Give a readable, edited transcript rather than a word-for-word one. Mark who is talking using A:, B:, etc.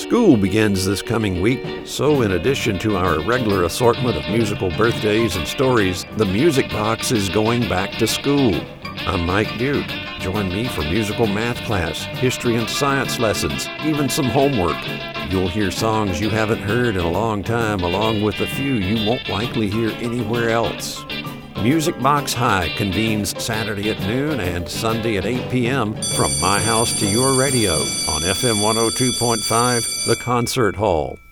A: School begins this coming week, so in addition to our regular assortment of musical birthdays and stories, the Music Box is going back to school. I'm Mike Duke. Join me for musical math class, history and science lessons, even some homework. You'll hear songs you haven't heard in a long time, along with a few you won't likely hear anywhere else. Music Box High convenes Saturday at noon and Sunday at 8 p.m. from my house to your radio on FM 102.5, The Concert Hall.